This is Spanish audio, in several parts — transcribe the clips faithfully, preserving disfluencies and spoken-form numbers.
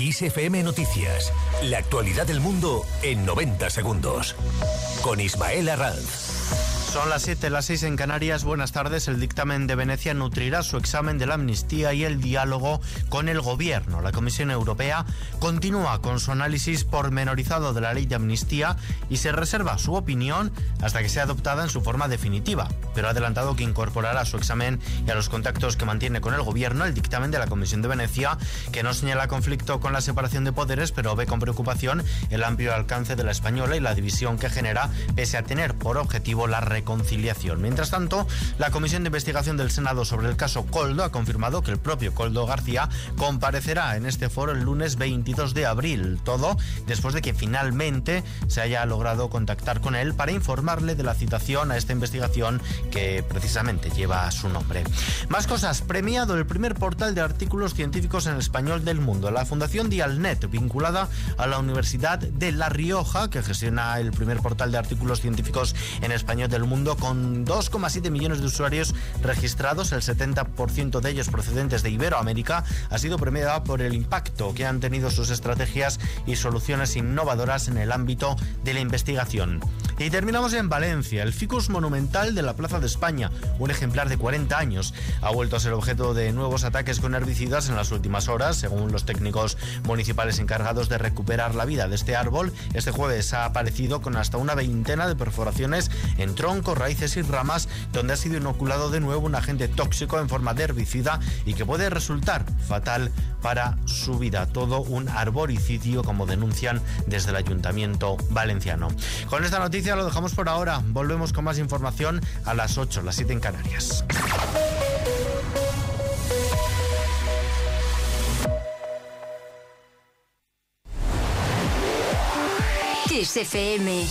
Kiss F M Noticias. La actualidad del mundo en noventa segundos. Con Ismael Arranz. Son las siete, las seis en Canarias. Buenas tardes. El dictamen de Venecia nutrirá su examen de la amnistía y el diálogo con el gobierno. La Comisión Europea continúa con su análisis pormenorizado de la ley de amnistía y se reserva su opinión hasta que sea adoptada en su forma definitiva. Pero ha adelantado que incorporará a su examen y a los contactos que mantiene con el gobierno el dictamen de la Comisión de Venecia, que no señala conflicto con la separación de poderes, pero ve con preocupación el amplio alcance de la española y la división que genera, pese a tener por objetivo la reconciliación. Mientras tanto, la Comisión de Investigación del Senado sobre el caso Koldo ha confirmado que el propio Koldo García comparecerá en este foro el lunes veintidós de abril. Todo después de que finalmente se haya logrado contactar con él para informarle de la citación a esta investigación que precisamente lleva su nombre. Más cosas. Premiado el primer portal de artículos científicos en español del mundo. La Fundación Dialnet, vinculada a la Universidad de La Rioja, que gestiona el primer portal de artículos científicos en español del mundo, mundo con dos coma siete millones de usuarios registrados, el setenta por ciento de ellos procedentes de Iberoamérica, ha sido premiada por el impacto que han tenido sus estrategias y soluciones innovadoras en el ámbito de la investigación. Y terminamos en Valencia. El ficus monumental de la Plaza de España, un ejemplar de cuarenta años, ha vuelto a ser objeto de nuevos ataques con herbicidas en las últimas horas. Según los técnicos municipales encargados de recuperar la vida de este árbol, este jueves ha aparecido con hasta una veintena de perforaciones en troncos, raíces y ramas, donde ha sido inoculado de nuevo un agente tóxico en forma de herbicida y que puede resultar fatal para su vida. Todo un arboricidio, como denuncian desde el Ayuntamiento valenciano. Con esta noticia lo dejamos por ahora. Volvemos con más información a las ocho, las siete en Canarias. Kiss F M.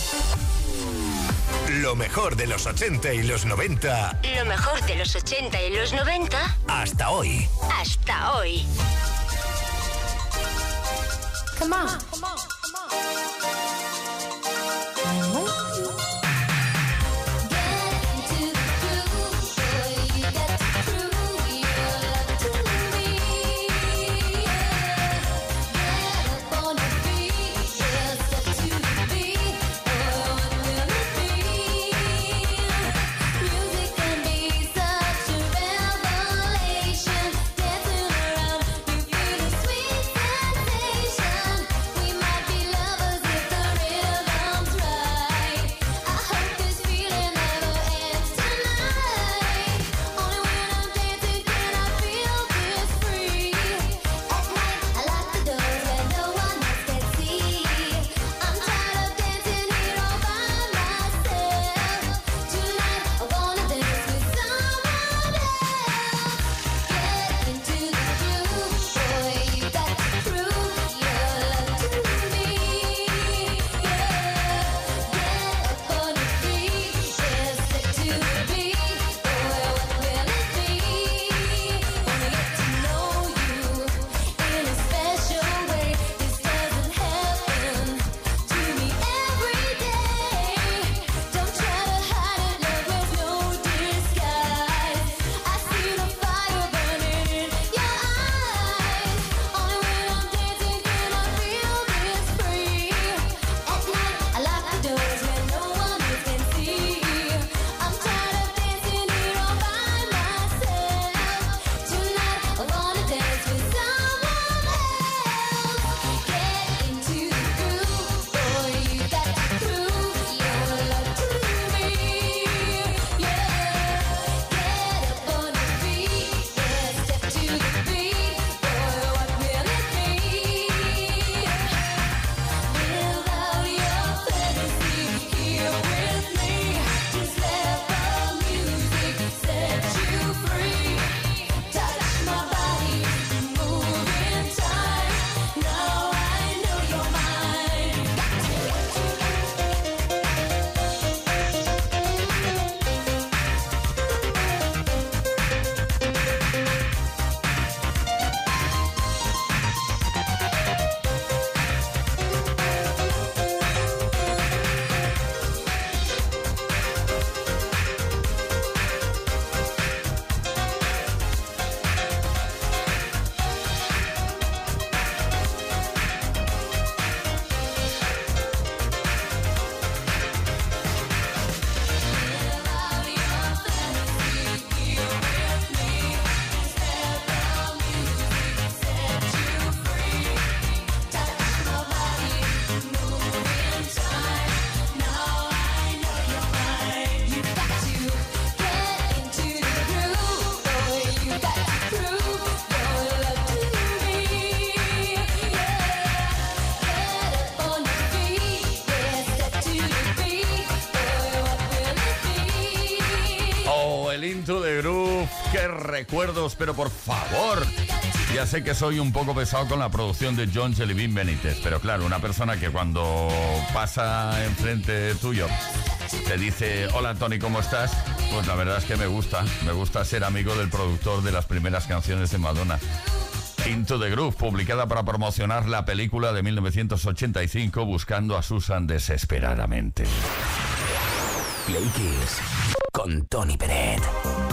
Lo mejor de los ochenta y los noventa. Lo mejor de los ochenta y los noventa. Hasta hoy. Hasta hoy. Come on, come on, come on. We might qué recuerdos, pero por favor. Ya sé que soy un poco pesado con la producción de John Jellybean Benítez, pero claro, una persona que cuando pasa enfrente tuyo te dice, hola Tony, ¿cómo estás? Pues la verdad es que me gusta, me gusta ser amigo del productor de las primeras canciones de Madonna. Into the Groove, publicada para promocionar la película de mil novecientos ochenta y cinco, Buscando a Susan desesperadamente. Play Kiss con Tony Peret.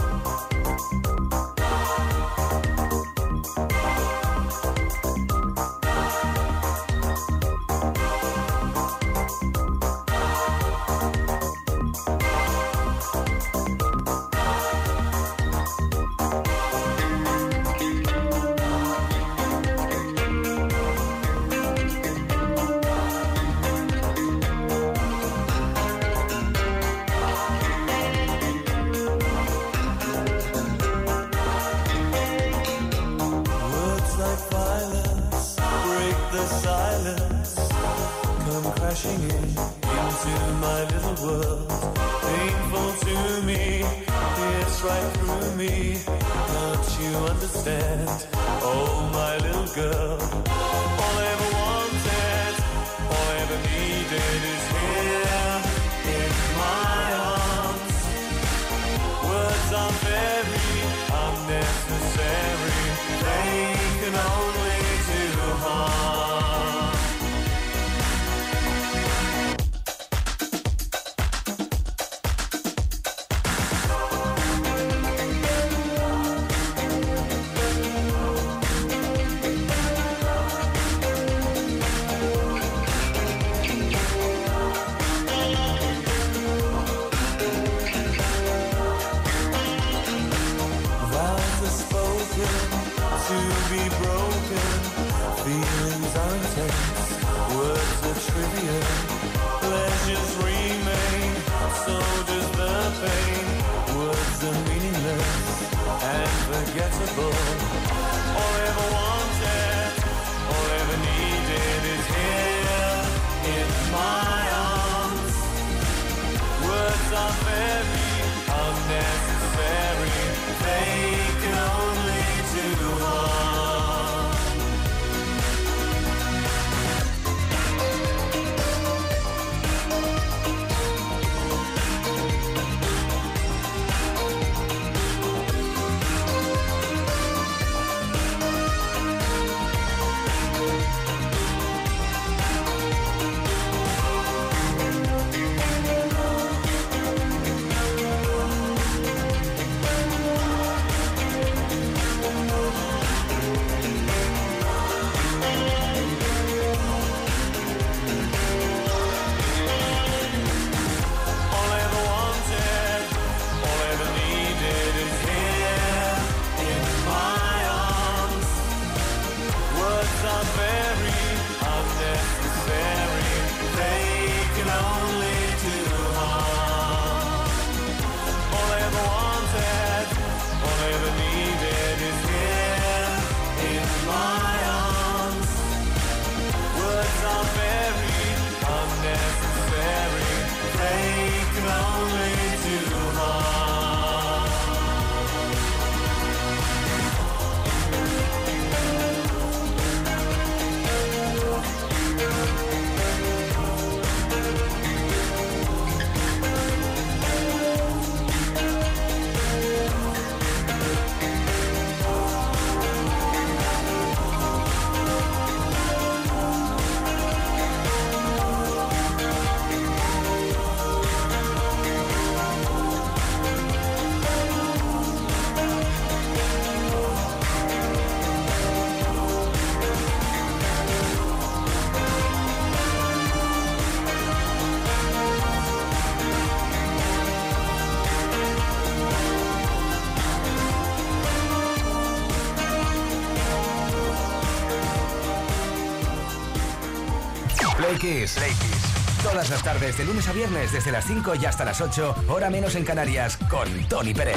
Play Kiss. Play Kiss. Todas las tardes, de lunes a viernes, desde las cinco y hasta las ocho, hora menos en Canarias, con Tony Peret.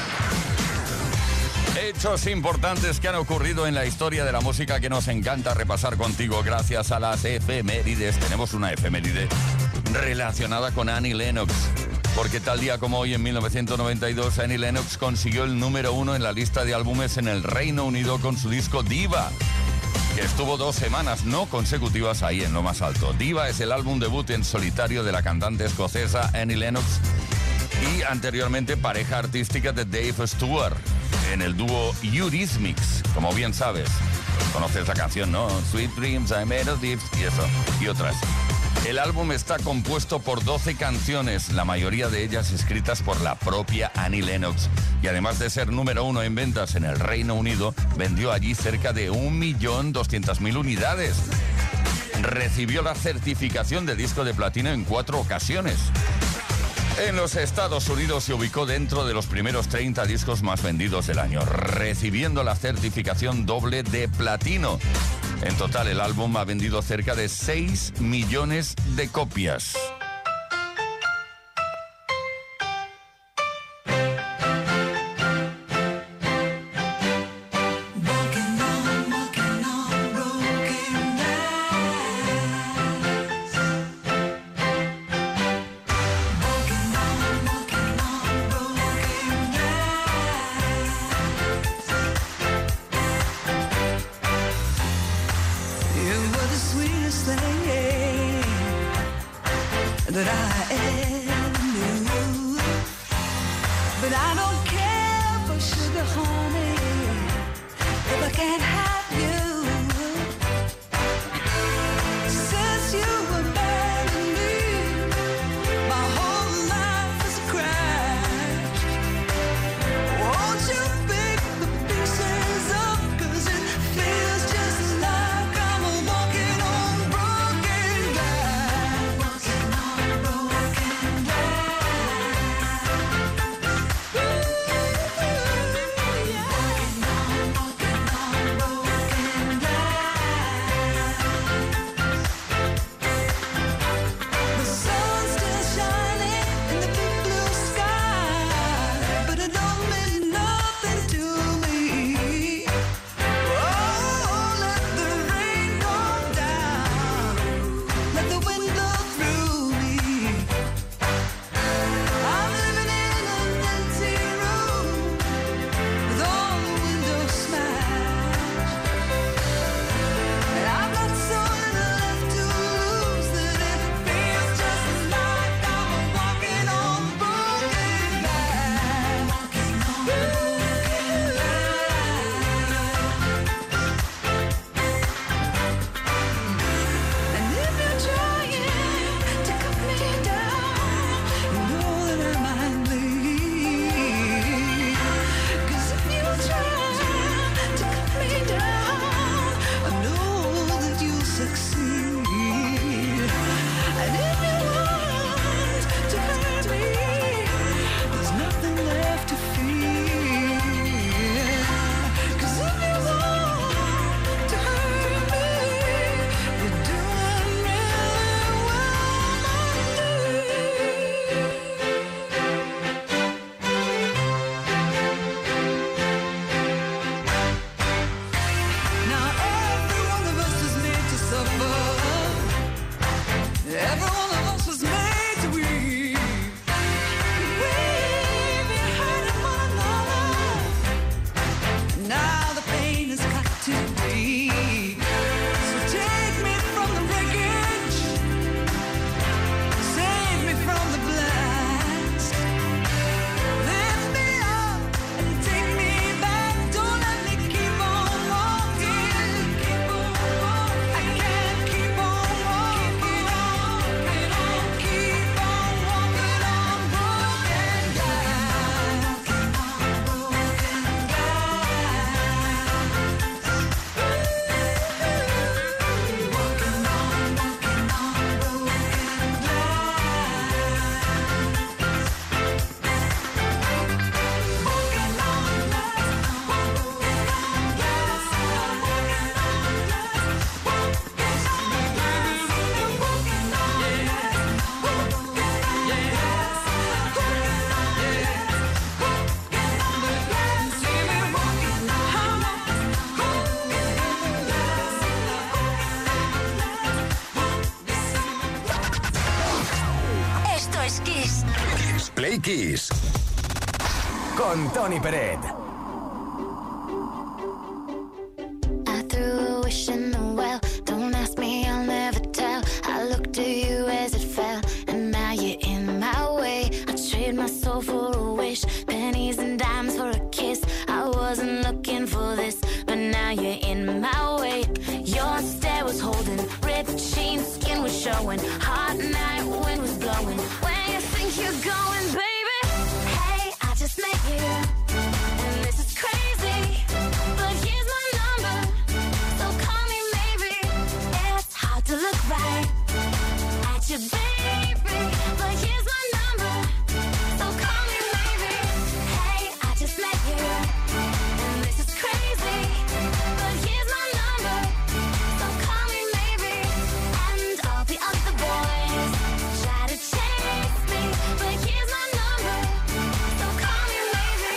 Hechos importantes que han ocurrido en la historia de la música que nos encanta repasar contigo gracias a las efemérides. Tenemos una efeméride relacionada con Annie Lennox. Porque tal día como hoy, en mil novecientos noventa y dos, Annie Lennox consiguió el número uno en la lista de álbumes en el Reino Unido con su disco Diva, que estuvo dos semanas no consecutivas ahí en lo más alto. Diva es el álbum debut en solitario de la cantante escocesa Annie Lennox y anteriormente pareja artística de Dave Stewart en el dúo Eurythmics, como bien sabes. Conoces la canción, ¿no? Sweet Dreams, I Made of Dips y eso, y otras. El álbum está compuesto por doce canciones, la mayoría de ellas escritas por la propia Annie Lennox. Y además de ser número uno en ventas en el Reino Unido, vendió allí cerca de un millón doscientas mil unidades. Recibió la certificación de disco de platino en cuatro ocasiones. En los Estados Unidos se ubicó dentro de los primeros treinta discos más vendidos del año, recibiendo la certificación doble de platino. En total, el álbum ha vendido cerca de seis millones de copias. Play Kiss con Tony Peret. I threw a wish in the well. Don't ask me, I'll never tell. I looked at you as it fell, and now you're in my way. I trade my soul for a wish, pennies and dimes for a kiss. I wasn't looking for this, but now you're in my way. Your stare was holding, ripped jeans, skin was showing. Hot night, wind was blowing. Where you think you're going, baby? Hey, I just met you, and this is crazy, but here's my number, so call me maybe. It's hard to look right at you, baby, but here's my number, so call me maybe. Hey, I just met you, and this is crazy, but here's my number, so call me maybe. And all the other boys try to chase me, but here's my number, so call me maybe.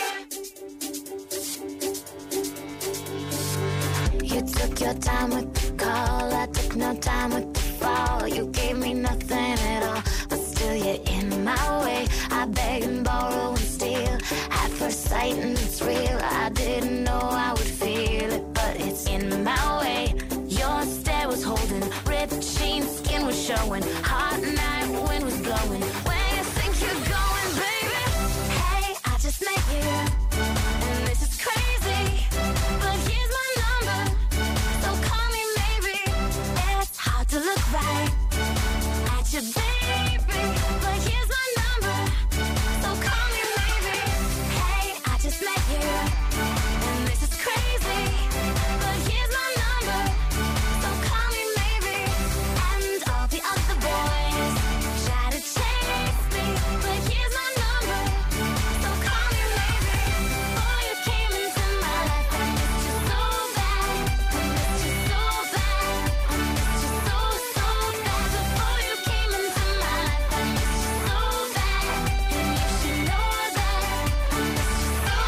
You took your time with the call, I took no time with the fall. You gave me nothing at all, but still you're in my way. I beg and borrow and steal at first sight, and it's real. I didn't know I would feel it, but it's in my way. Your stare was holding, ripped jeans, skin was showing. Hot night, wind was blowing. Where you think you're going, baby? Hey, I just met you, and this is crazy, but here's my number, so call me maybe. It's hard to look right at you, baby, but here's my number, so call me maybe. Hey, I just met you, and this is crazy, but here's my number, so call me maybe. And all the other boys try to chase me, but here's my number, so call me maybe. Before you came into my life, I missed you so bad, I missed you so bad, I missed you so, so bad. Before you came into my life, I missed you so bad, and you should know that I missed you so,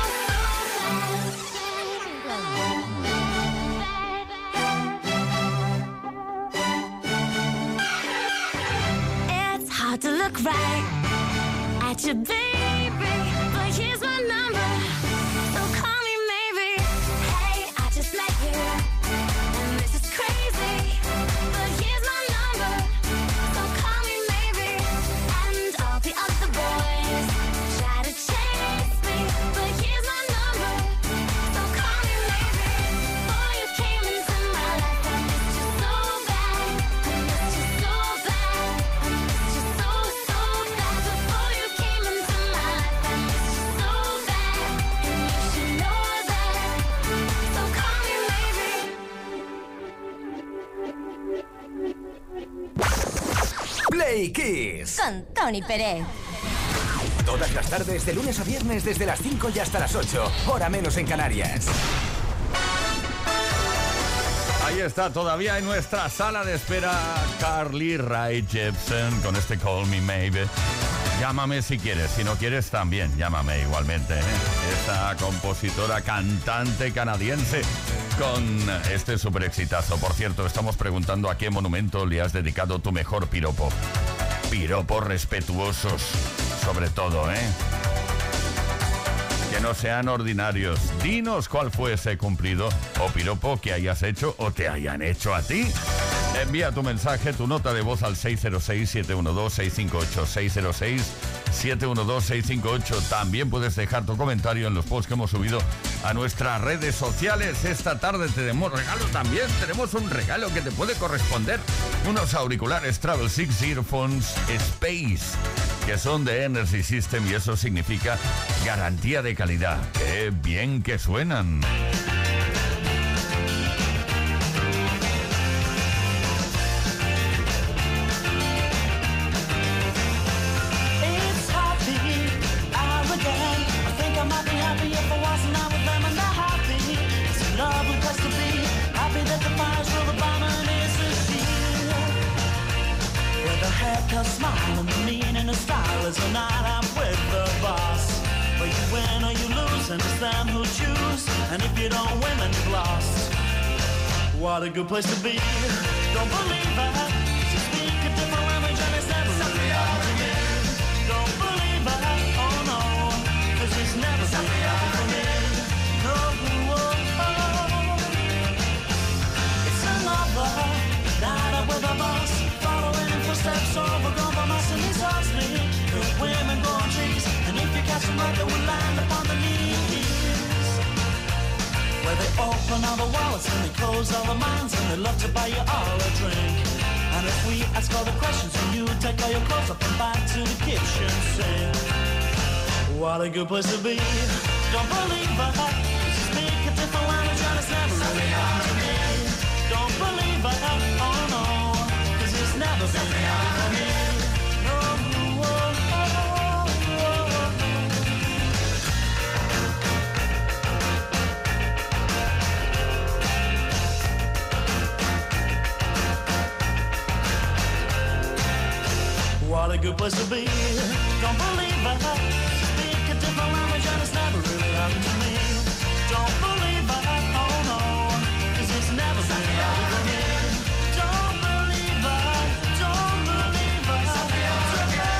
so bad. It's hard to look right at you, baby, but here's my number, so call me maybe. Hey, I just met you, and this is crazy, but here's my number, so call me maybe. And all the other boys try to chase me, but here's my number, so call me maybe. Before you came into my life, I missed you so bad, I missed you so bad, I missed you so, so bad. Before you came into my life, I missed you so bad, and you should know that, so call me maybe. Play Kiss. Con Tony Peret. Todas las tardes, de lunes a viernes, desde las cinco y hasta las ocho. Hora menos en Canarias. Ahí está, todavía en nuestra sala de espera, Carly Rae Jepsen con este Call Me Maybe. Llámame si quieres, si no quieres también, llámame igualmente, ¿eh? Esta compositora, cantante canadiense con este super exitazo. Por cierto, estamos preguntando a qué monumento le has dedicado tu mejor piropo. Piropos respetuosos, sobre todo, ¿eh? Que no sean ordinarios. Dinos cuál fue ese cumplido o piropo que hayas hecho o te hayan hecho a ti. Envía tu mensaje, tu nota de voz al seis cero seis, siete uno dos, seis cinco ocho, seis cero seis, siete uno dos, seis cinco ocho. También puedes dejar tu comentario en los posts que hemos subido a nuestras redes sociales. Esta tarde tenemos regalo también. Tenemos un regalo que te puede corresponder. Unos auriculares Travel Six Earphones Space, que son de Energy System, y eso significa garantía de calidad. ¡Qué bien que suenan! A smile and the meaning of style is a night out with the boss. But you win or you lose, and it's them who choose. And if you don't win, then you've lost. What a good place to be. Don't believe that. You speak a different language and it's never really hard to me. Don't believe that. Oh, but they would land upon their knees. Where they open all the wallets and they close all the minds, and they love to buy you all a drink. And if we ask all the questions, and you take all your clothes up and back to the kitchen sink. What a good place to be. Don't believe I speak a different language and it's never really happened to me. Don't believe I, oh no, cause it's never been happened for me. No, oh, oh, oh, oh. What a good place to be. Don't believe I speak a different language and it's never really happened to me. Don't believe I, oh no, cause it's never been happened for me. Don't believe I, don't believe I, don't believe I.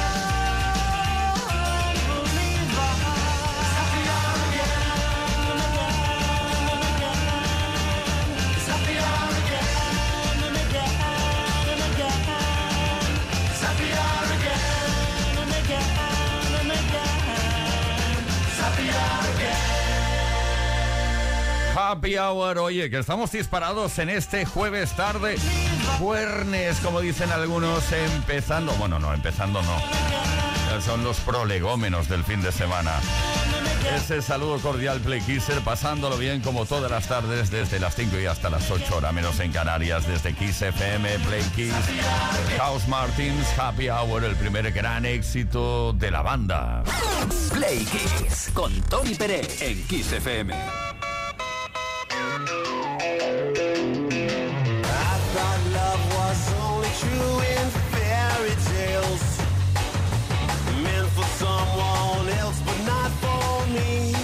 It's happy hour again and again and again. It's happy hour again and again and again. It's happy hour again. Happy Hour, oye, que estamos disparados en este jueves tarde, juernes, como dicen algunos, empezando, bueno, no, empezando no, son los prolegómenos del fin de semana. Ese saludo cordial, Play Kisser, pasándolo bien como todas las tardes, desde las cinco y hasta las ocho, hora menos en Canarias, desde Kiss F M, Play Kiss, House Martins, Happy Hour, el primer gran éxito de la banda. Play Kiss con Tony Pérez en Kiss F M. True in fairy tales, meant for someone else, but not for me.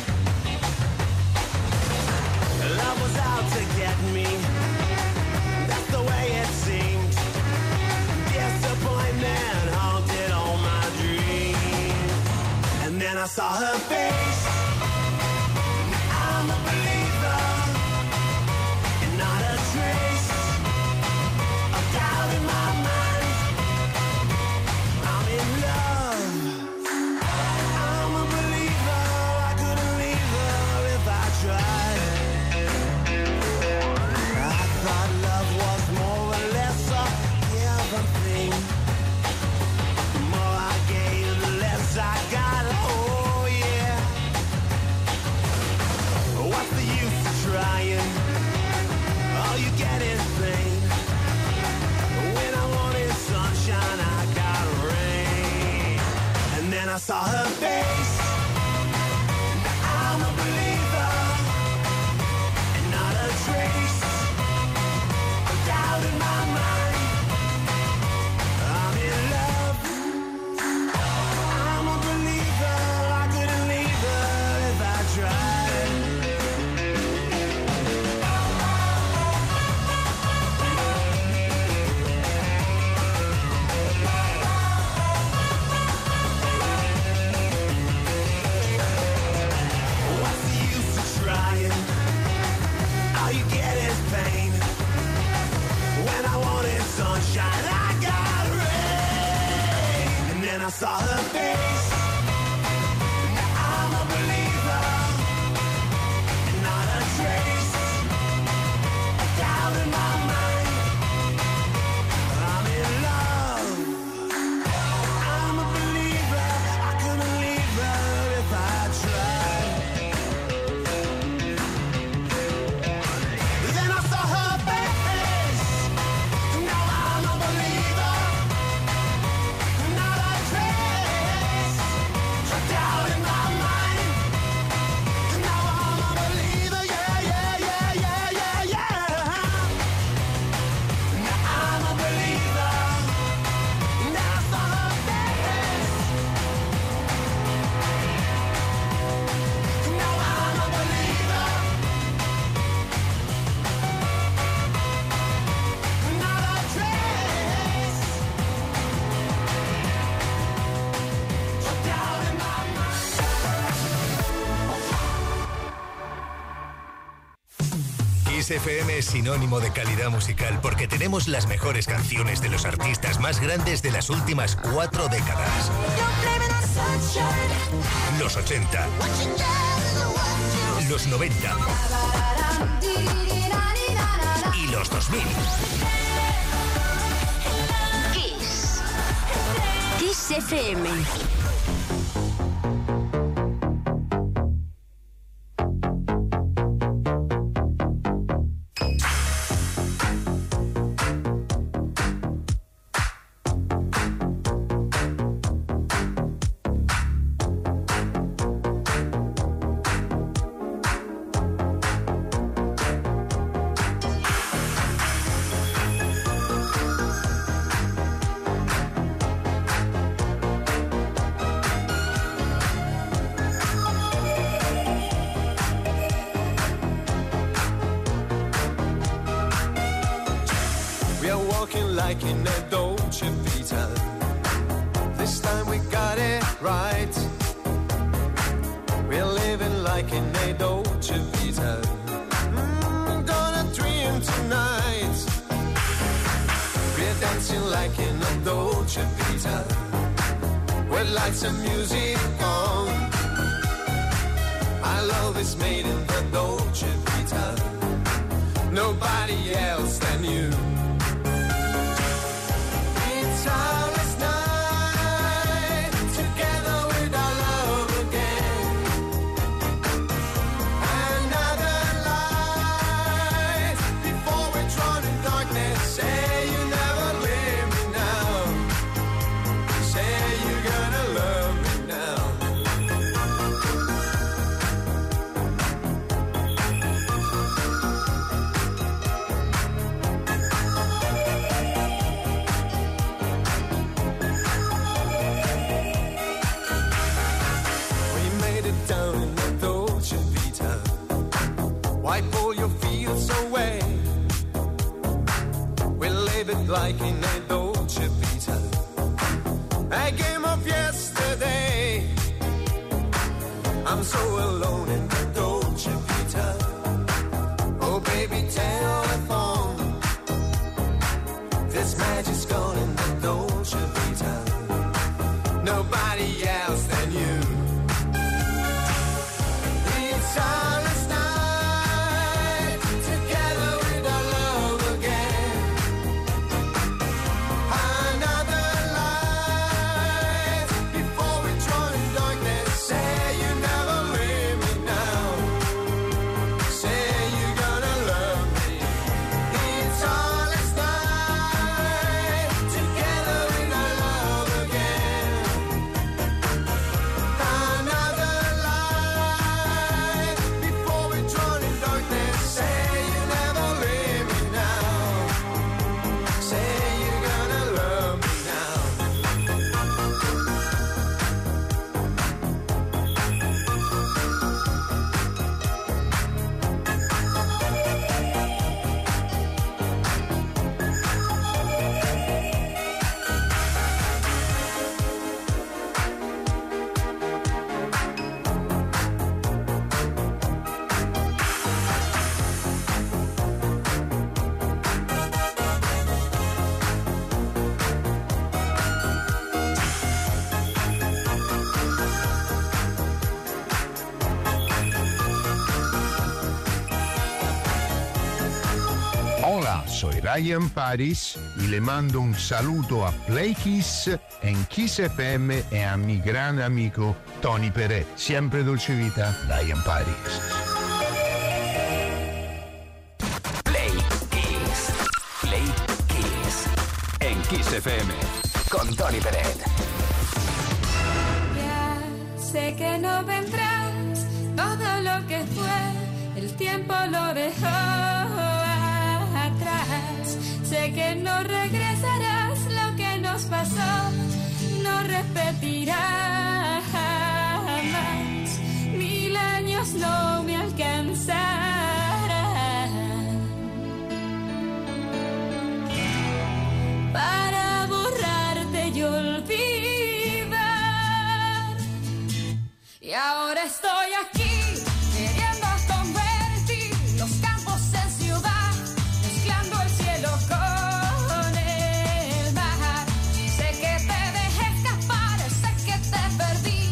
Love was out to get me, that's the way it seemed. Disappointment haunted all my dreams. And then I saw her face. I'm a believer, and not a trace of doubt in my mind. I'm in love. I'm a believer. I couldn't leave her if I tried. I thought love was more or less a given thing. The more I gave, the less I got. Oh yeah. What's the use of trying? All you get is pain. When I wanted sunshine, I got rain. And then I saw her face. Now I'm a believer, and not a trace of doubt in my mind. I'm in love. I'm a believer. I couldn't leave her if I tried. What's the use of trying? All you get is pain. When I wanted sunshine, I got rain. And then I saw her face. Now I'm a believer, and not a trace of doubt in my mind. I'm in love. I'm a believer. I couldn't leave her if I tried. Then I saw her face. Now I'm a believer, not a trace of doubt in my mind. Now I'm a believer, yeah, yeah, yeah, yeah, yeah, yeah. Now I'm a believer. Now I saw her face. Now I'm a believer, not a trace of doubt in my mind. Kiss F M es sinónimo de calidad musical porque tenemos las mejores canciones de los artistas más grandes de las últimas cuatro décadas. Don't blame it on Los ochenta. Los noventa. Y los dos mil. Kiss. Kiss F M. like in a Dolce Vita. This time we got it right. We're living like in a Dolce Vita. Mm, gonna dream tonight. We're dancing like in a Dolce Vita. With lights and music on. Our love is made in the Dolce Vita. Nobody else than you. It's our last night together with our love again. Another light before we're drawn in darkness. Say you never leave me now. Say you're gonna love me now. Down in the Dolce Vita. Wipe all your fears away. We live it like in a Dolce Vita. A game of yesterday. I'm so alone in the Dolce Vita. Oh baby, telephone. This magic's gone in the Dolce Vita. Nobody else than you. It's our last night together with our love again. Another light before we drown in darkness. Say you never leave me now. Say you're gonna love me. It's our last night together with our love again. Another light before we drown in darkness. Say you never leave me now. Say you're gonna love me now. Hola, soy Ryan Paris y le mando un saludo a Play Kiss en Kiss F M e a mi gran amico Tony Peret. Siempre Dolce Vita, Ryan Paris. Play Kiss. Play Kiss. En Kiss F M. Con Tony Peret. Ya sé que no vendrás, todo lo que fue, el tiempo lo dejó atrás. Sé que no regresarás, lo que nos pasó no repetirá jamás. Mil años no me alcanzarán para borrarte y olvidar. Y ahora estoy aquí, queriendo convertir los campos en ciudad, mezclando el cielo con el mar. Sé que te dejé escapar, sé que te perdí,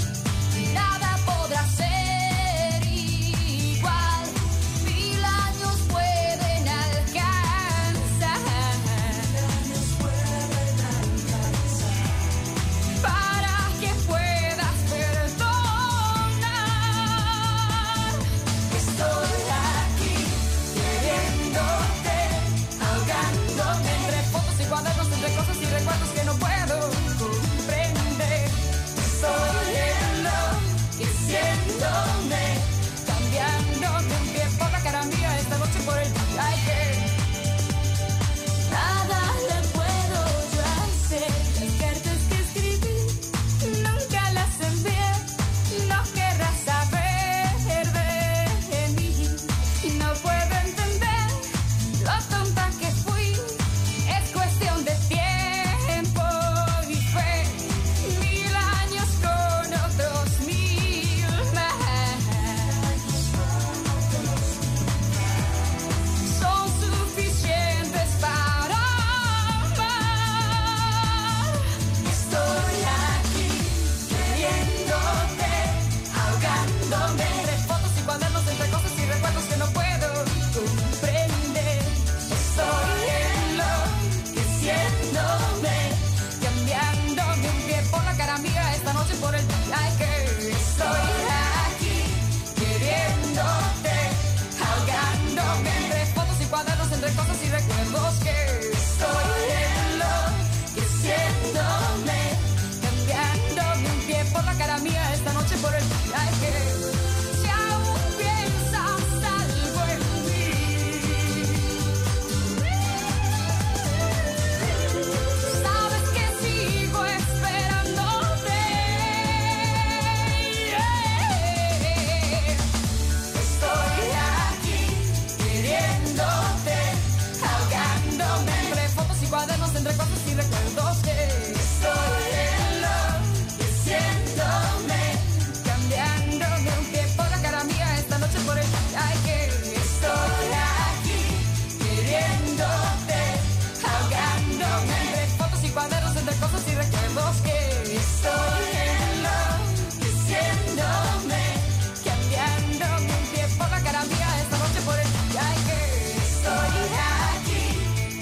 entre cosas y recuerdos que estoy en love, diciéndome, cambiándome un pie por la cara mía esta noche por el ay que estoy aquí queriéndote, ahogándome entre fotos y cuadernos, entre cosas y recuerdos que estoy en love, diciéndome, cambiándome un pie por la cara mía esta noche por el ay que estoy aquí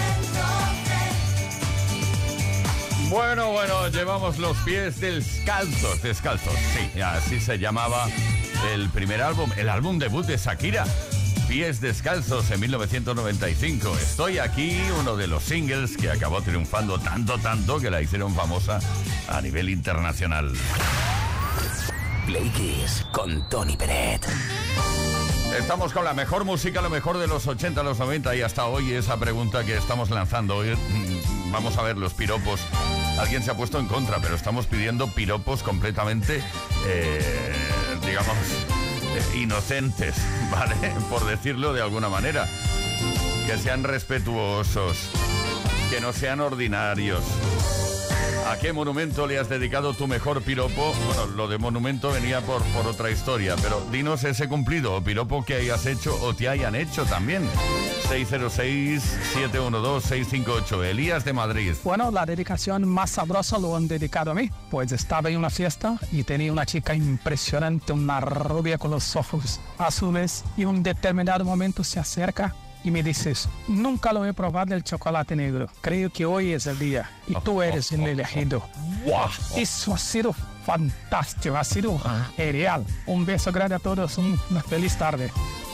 queriéndote. Bueno, bueno, llevamos los pies descalzos, descalzos, sí, así se llamaba el primer álbum, el álbum debut de Shakira, Pies Descalzos en mil novecientos noventa y cinco. Estoy aquí, uno de los singles que acabó triunfando tanto, tanto que la hicieron famosa a nivel internacional. Play Kiss con Tony Peret. Estamos con la mejor música, lo mejor de los ochenta, los noventa y hasta hoy esa pregunta que estamos lanzando hoy. Vamos a ver los piropos. Alguien se ha puesto en contra, pero estamos pidiendo piropos completamente, eh, digamos, eh, inocentes, ¿vale? Por decirlo de alguna manera. Que sean respetuosos, que no sean ordinarios. ¿A qué monumento le has dedicado tu mejor piropo? Bueno, lo de monumento venía por, por otra historia, pero dinos ese cumplido o piropo que hayas hecho o te hayan hecho también. seis cero seis, siete uno dos, seis cinco ocho. Elías de Madrid. Bueno, la dedicación más sabrosa lo han dedicado a mí. Pues estaba en una fiesta y tenía una chica impresionante, una rubia con los ojos azules, y en un determinado momento se acerca y me dices, nunca lo he probado el chocolate negro. Creo que hoy es el día y tú eres el elegido. ¡Wow! Eso ha sido fantástico, ha sido genial. Un beso grande a todos, una feliz tarde.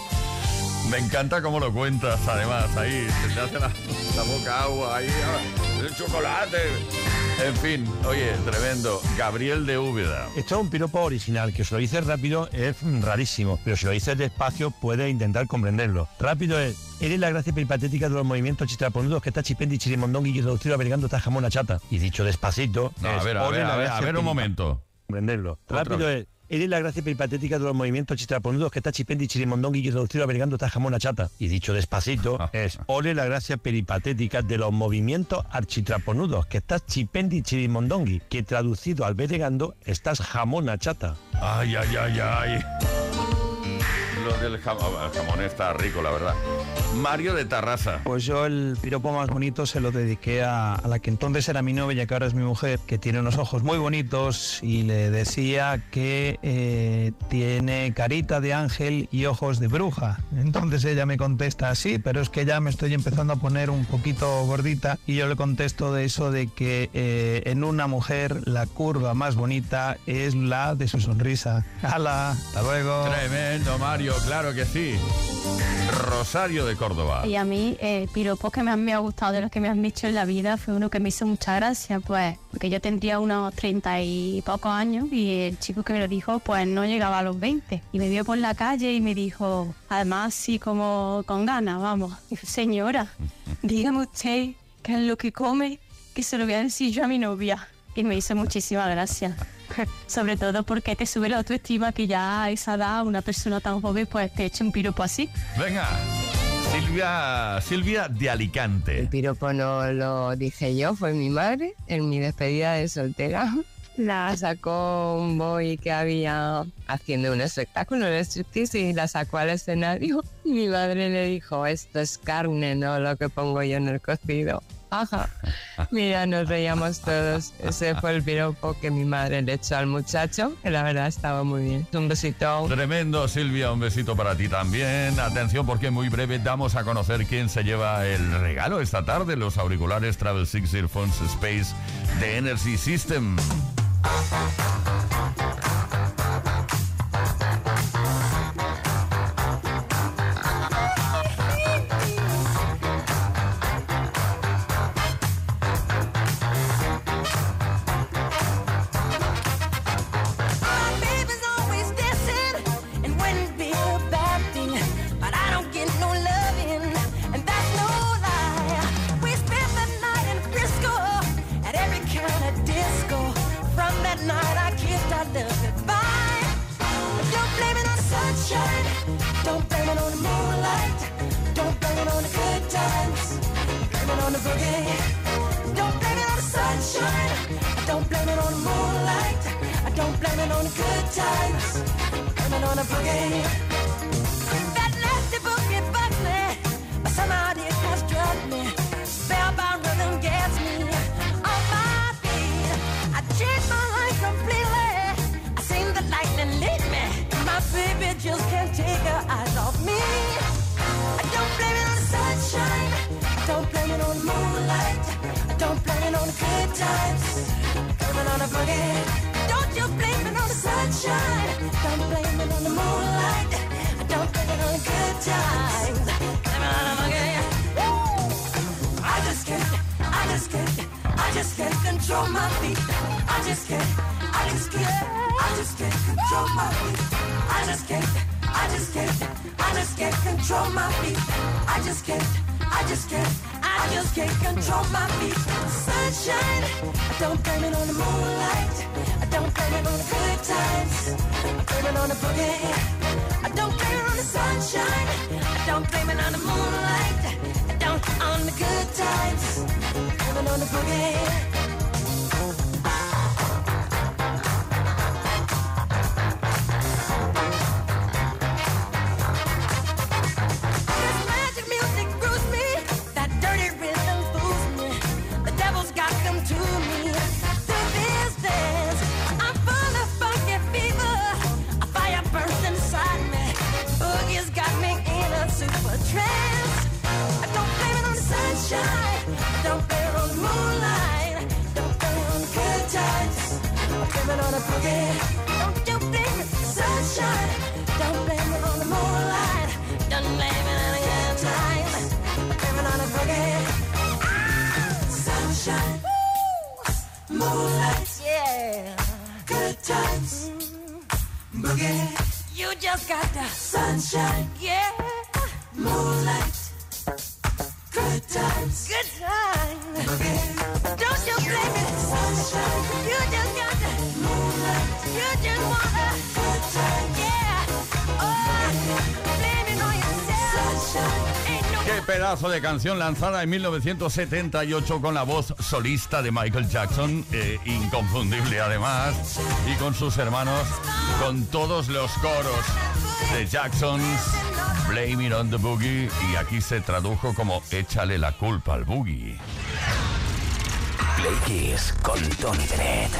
Me encanta cómo lo cuentas, además, ahí se te hace la, la boca agua, ahí, el chocolate. En fin, oye, tremendo. Gabriel de Úbeda. Esto es un piropo original, que si lo dices rápido es rarísimo, pero si lo dices despacio puedes intentar comprenderlo. Rápido es, eres la gracia peripatética de los movimientos chistraponudos que está chipendi, chirimondongi y reducido averigando esta jamón a chata. Y dicho despacito, no, es, a ver, a ver, a ver, a ver un momento. Comprenderlo. Rápido es, eres la gracia peripatética de los movimientos chistraponudos que está chipendi, chirimondongi y reducido averigando esta jamón a chata. Y dicho despacito, es ole la gracia peripatética de los movimientos architraponudos que estás chipendi, chirimondongi, que traducido al beregando estás jamón a chata. Ay, ay, ay, ay. Lo del jamón, el jamón está rico, la verdad. Mario de Tarrasa. Pues yo el piropo más bonito se lo dediqué a, a la que entonces era mi novia y que ahora es mi mujer, que tiene unos ojos muy bonitos, y le decía que eh, tiene carita de ángel y ojos de bruja. Entonces ella me contesta así, pero es que ya me estoy empezando a poner un poquito gordita, y yo le contesto de eso de que eh, en una mujer la curva más bonita es la de su sonrisa. ¡Hala! ¡Hasta luego! Tremendo, Mario, claro que sí. Rosario de Córdoba. Y a mí el eh, piropo que más me ha gustado de los que me han dicho en la vida fue uno que me hizo mucha gracia, pues, porque yo tendría unos treinta y pocos años y el chico que me lo dijo, pues no llegaba a los veinte. Y me vio por la calle y me dijo, además sí como con ganas, vamos, dijo, señora, dígame usted qué es lo que come, que se lo voy a decir yo a mi novia. Y me hizo muchísima gracia. Sobre todo porque te sube la autoestima que ya a esa edad una persona tan joven pues te eche un piropo así. Venga, Silvia, Silvia de Alicante. El piropo no lo dije yo, fue mi madre en mi despedida de soltera. La sacó un boy que había haciendo un espectáculo de striptease y la sacó al escenario. Y mi madre le dijo, esto es carne, no lo que pongo yo en el cocido. Ajá. Mira, nos reíamos todos. Ese fue el piropo que mi madre le echó al muchacho, que la verdad estaba muy bien. Un besito. Tremendo, Silvia, un besito para ti también. Atención, porque muy breve damos a conocer quién se lleva el regalo esta tarde, los auriculares Travel Six Earphones Space de Energy System. Don't blame it on the good times, blame it on the boogie. don't blame it on the moonlight. I don't blame it on the good times. Blame it on the boogie. That nasty boogie bugs me, but somehow it has drugged me. Spellbound rhythm gets me on my feet. I changed my life completely. I seen the lightning lead me. My baby just can't take her eyes off me. I don't blame it on the sunshine. I don't blame it on the moonlight. I don't blame it on the good times. Blame it on the boogie. Don't you blame it on the sunshine. Don't blame it on the moonlight. I don't blame it on the good times. Blame it on the boogie. Woo! I just can't, I just can't, I just can't control my feet. I just can't, I just can't, I just can't control my feet. I just can't, I just can't, I just can't control my feet. I just can't, I just can't, I just can't control my feet. Sunshine, I don't blame it on the moonlight. I don't blame it on the good times. I blame it on the boogie. I don't blame it on the sunshine. I don't blame it on the moonlight. I don't on the good times. Blame it on the boogie. Blame it on the boogie. Don't you blame it, sunshine. Don't blame it on the moonlight. Don't blame it on the good times. Blame it on the boogie. Ah, sunshine, woo, moonlight, yeah, good times, mm, boogie. You just got the sunshine, yeah, moonlight, good times, good times, boogie. Don't you blame it, sunshine. You just got the moonlight. You just wanna good time, yeah. Oh, blame it on yourself. Sunshine. Ain't no. Qué pedazo de canción lanzada en mil novecientos setenta y ocho con la voz solista de Michael Jackson, eh, inconfundible además, y con sus hermanos, con todos los coros de Jackson's Blame It on the Boogie, y aquí se tradujo como Échale la culpa al boogie. Play Kiss con Tony Bennett.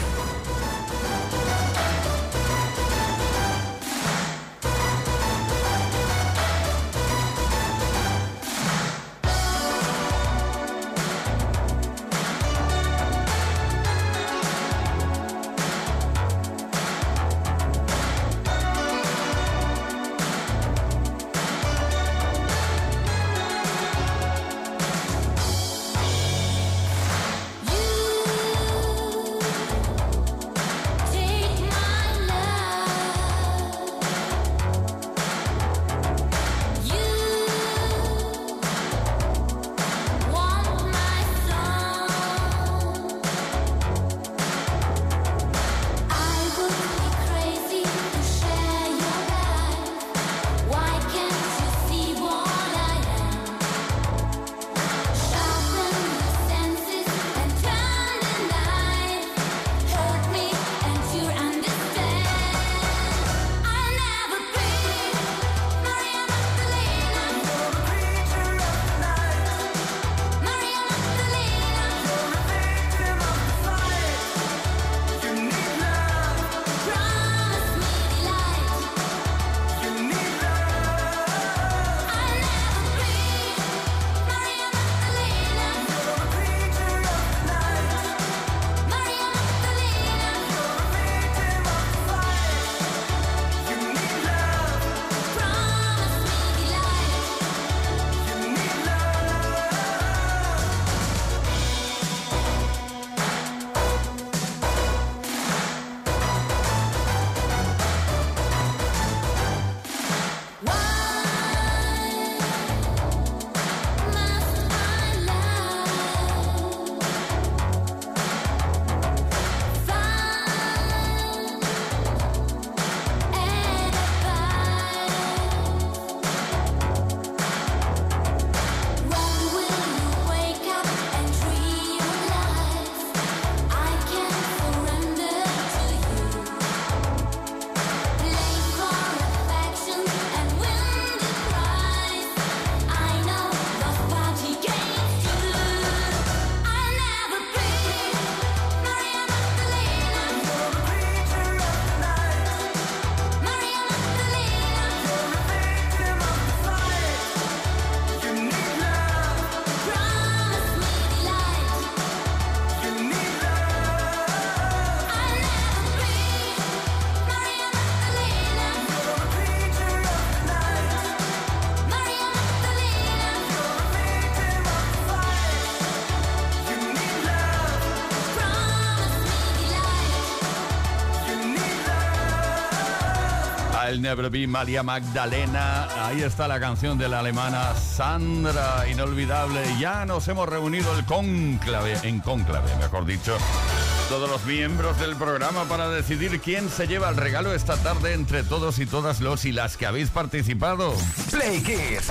I'll Never Be, María Magdalena. Ahí está la canción de la alemana Sandra, inolvidable. Ya nos hemos reunido el cónclave, en cónclave, mejor dicho, todos los miembros del programa para decidir quién se lleva el regalo esta tarde entre todos y todas los y las que habéis participado. Play Kiss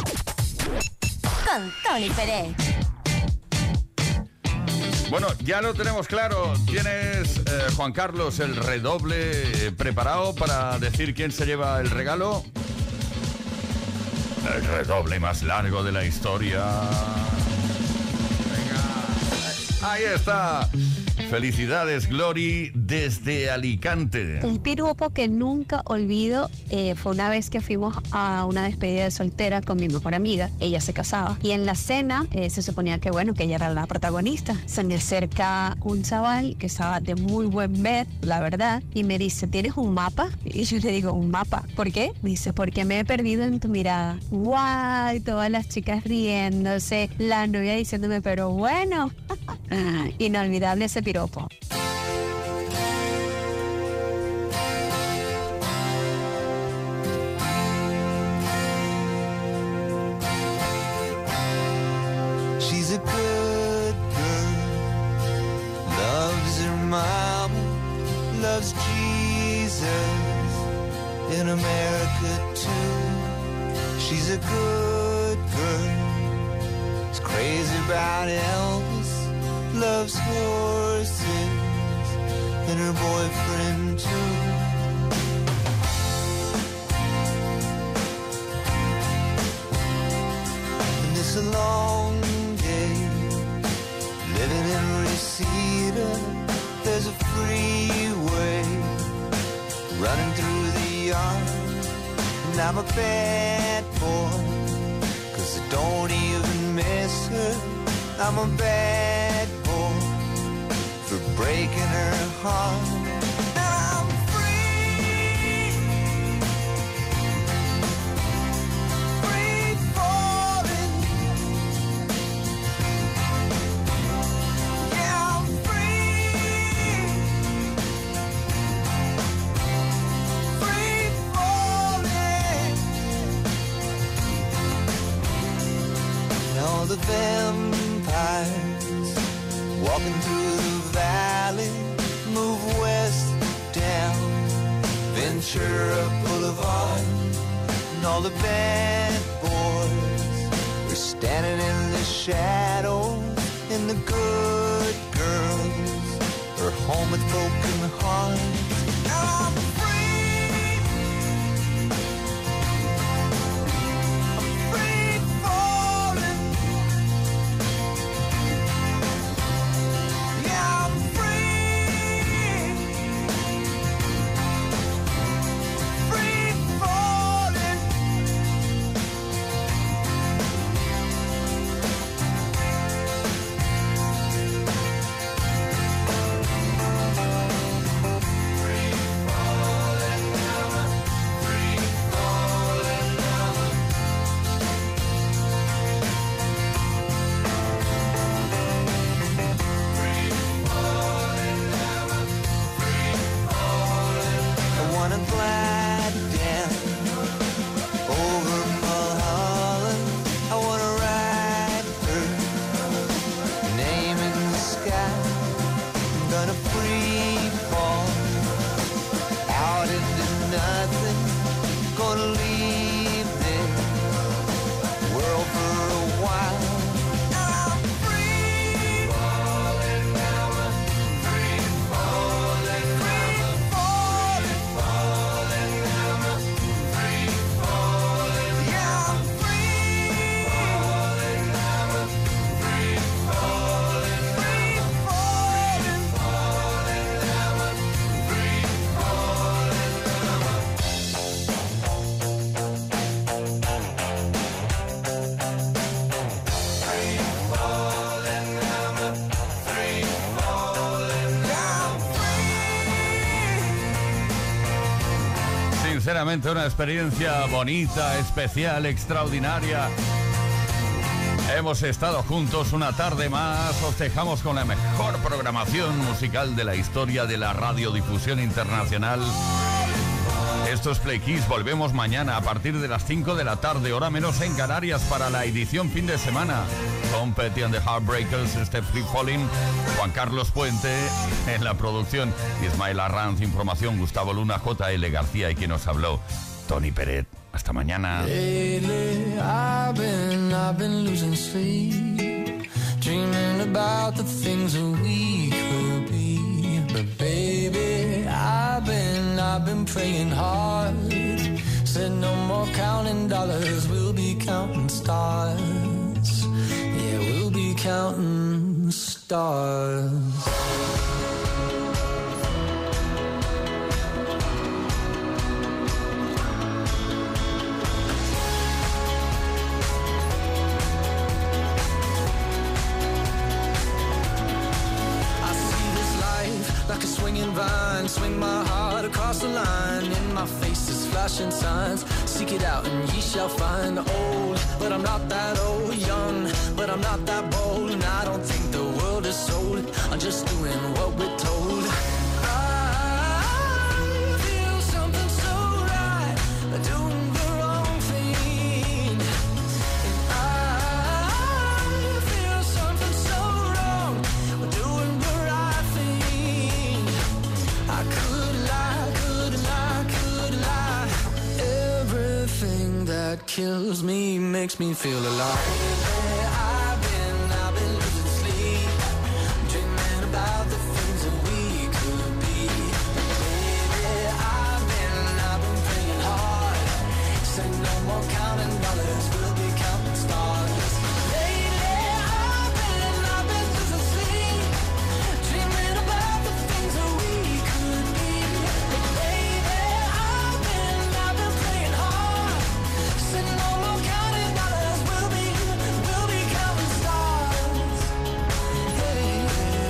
con Tony Pérez. Bueno, ya lo tenemos claro. ¿Tienes, eh, Juan Carlos, el redoble eh, preparado para decir quién se lleva el regalo? El redoble más largo de la historia. Venga, ahí está. Felicidades, Glory, desde Alicante. Un piropo que nunca olvido eh, fue una vez que fuimos a una despedida de soltera con mi mejor amiga. Ella se casaba y en la cena eh, se suponía que bueno, que ella era la protagonista. Se me acerca un chaval que estaba de muy buen ver, la verdad, y me dice, ¿tienes un mapa? Y yo le digo, ¿un mapa? ¿Por qué? Me dice, porque me he perdido en tu mirada. ¡Guau! Todas las chicas riéndose, la novia diciéndome, pero bueno. Inolvidable ese piropo. She's a good girl, loves her mama, loves Jesus, in America too. She's a good girl, is crazy about Elvis, loves horses and her boyfriend too. And it's a long day living in Reseda. There's a freeway running through the yard, and I'm a bad boy, 'cause I don't even miss her. I'm a bad boy for breaking her heart. Now I'm free, free falling. Yeah, I'm free, free falling. And all the vampires walking through the valley move west down Ventura Boulevard, and all the bad boys are standing in the shadows, and the good girls are home with broken hearts. Now I'm free, I'm free falling. Yeah, I'm free, free falling. I wanna glide down over Mulholland. I wanna ride her name in the sky. I'm gonna free fall out into nothing. Gonna leave this world for a while. I'm free falling, free falling, free falling, falling, free falling. Yeah, I'm free falling, free falling, free falling, falling, free Sinceramente, una experiencia bonita, especial, extraordinaria. Hemos estado juntos una tarde más. Os dejamos con la mejor programación musical de la historia de la radiodifusión internacional. Esto es Play Kiss. Volvemos mañana a partir de las cinco de la tarde, hora menos en Canarias, para la edición fin de semana. Tom Petty and the Heartbreakers, Steph Free Falling, Juan Carlos Puente en la producción, Ismael Arranz, información, Gustavo Luna, J L García y quien nos habló, Tony Peret. Hasta mañana. Lately, I've been, I've been losing sleep, dreaming about the things that we could be. But baby, I've been, I've been praying hard. Said no more counting dollars, we'll be counting stars. Yeah, we'll be counting stars. Like a swinging vine, swing my heart across the line. In my face is flashing signs. Seek it out and ye shall find. Old, but I'm not that old. Young, but I'm not that bold. And I don't think the world is sold. I'm just doing what we're told. I feel something so right, doing the wrong thing. And I feel something so wrong, doing the right thing. I could lie, could lie, could lie. Everything that kills me makes me feel alive. I've been, I've been losing sleep, dreaming about the things that we could be. Baby, I've been, I've been praying hard. Said no more counting dollars, we'll be counting stars. Lately, I've been, I've been losing sleep, dreaming about the things that we could be. But baby, I've been, I've been praying hard. Said no more counting dollars, we'll be, we'll be counting stars. Hey.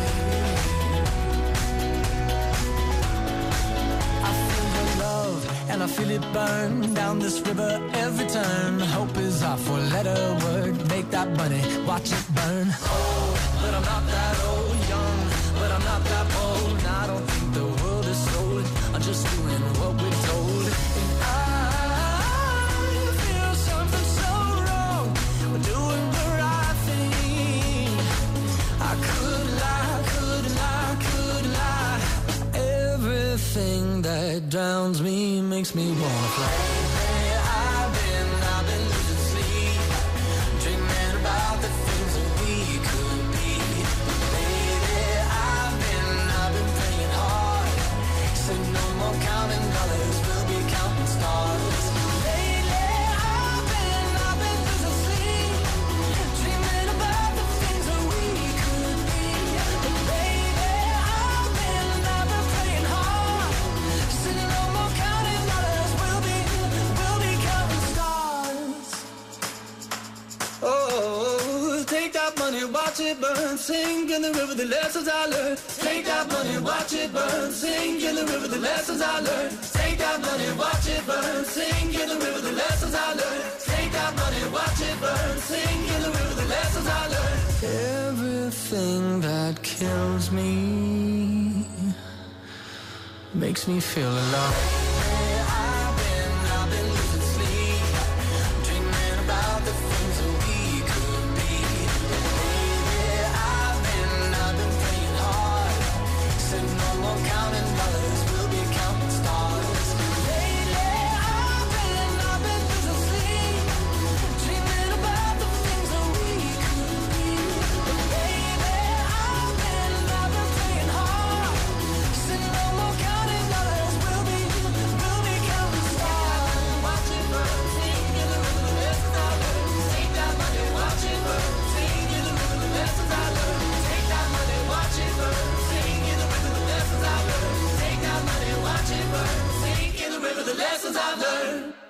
I feel the love and I feel it burn down this river every turn. Hope is our four-letter word. Make that money, watch it burn. Old, but I'm not that old. Young, but I'm not that bold. And I don't think the world is sold. I'm just doing what we're told. And I feel something so wrong. We're doing the right thing. I could lie, could lie, could lie. Everything that drowns me makes me wanna fly. I've been, I've been losing sleep, dreaming about the things that we could be. Baby, I've been, I've been praying hard. Said no more counting dollars, we'll be counting stars. Lately, I've been, I've been losing sleep, dreaming about the things that we could be. But baby, I've been, I've been praying hard. Said no more counting dollars, we'll be, we'll be counting stars. Oh, take that money, watch it burn, sing in the river the lessons I learned. Take that money, watch it burn, sing in the river the lessons I learned. Take that money, watch it burn, sing in the river the lessons I learned. Take that money, watch it burn, sing in the river the lessons I learned. Everything that kills me makes me feel alive. I've been, I've been losing sleep, dreaming about the things that we could be. Baby, I've been, I've been praying hard. Said no more counting dollars, we'll be counting stars. Lately, I've been, I've been losing sleep, dreaming about the things that we could be. But baby, I've been, I've been praying hard. Said no more counting dollars, we'll be, we'll be counting stars. Watch it burn, sing in the river the lessons I learned. Take that money, watch it burn, sing in the river the lessons I learned. Take that money, watch it burn, sing in the river the lessons I learned. Take that money, watch it burn, sing in the river the lessons I learned.